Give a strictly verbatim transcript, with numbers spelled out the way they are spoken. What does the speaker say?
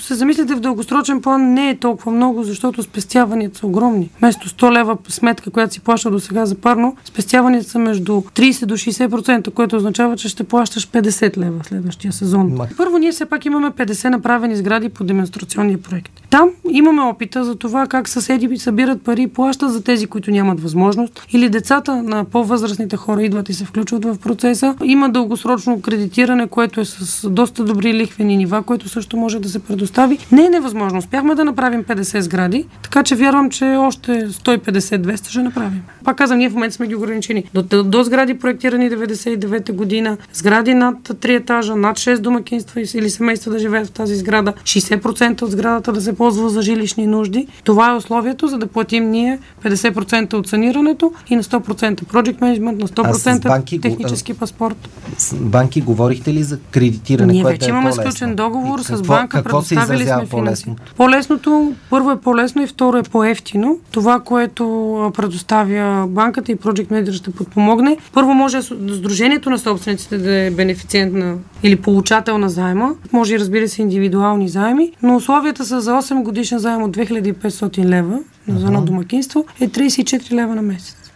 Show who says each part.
Speaker 1: се замислите в дългосрочен план, не е толкова много, защото спестяванията са огромни. Вместо сто лева сметка, която си плаща до сега за парно, спестяванията са между трийсет до шейсет процента, което означава, че ще плащаш петдесет лева в следващия сезон. Ма... Първо, ние все пак имаме петдесет направени сгради по демонстрационния проект. Там имаме опита за това как съседи събират пари и плащат за тези, които нямат възможност, или децата на по-възрастните хора идват и се включват в процеса. Има дългосрочно кредитиране, което е с доста добри лихвени нива, което също може да се предостави. Не е невъзможно. Успяхме да направим петдесет сгради, така че вярвам, че още сто и петдесет до двеста ще направим. Пак казвам, ние в момента сме ги ограничени. До, до, до сгради проектирани деветдесет и девета година, сгради над три етажа, над шест домакинства или семейства да живеят в тази сграда, шейсет процента от сградата да се ползва за жилищни нужди. Това е условието, за да платим ние петдесет процента от санирането и на сто процента project management, на сто процента банки, технически паспорт.
Speaker 2: С банки говорихте ли за кредитиране?
Speaker 1: Ние
Speaker 2: което
Speaker 1: вече
Speaker 2: е
Speaker 1: имаме
Speaker 2: по-лесно?
Speaker 1: Сключен договор
Speaker 2: какво,
Speaker 1: с банка, предоставили сме финансиране. По-лесното, първо е по-лесно и второ е по-ефтино. Това, което предоставя банката и Project Manager ще подпомогне. Първо може сдружението на собствениците да е бенефициент на или получател на заема. Може и разбира се индивидуални заеми, но условията са за осем годишен заем от две хиляди и петстотин лева за едно домакинство е трийсет и четири лева на месец.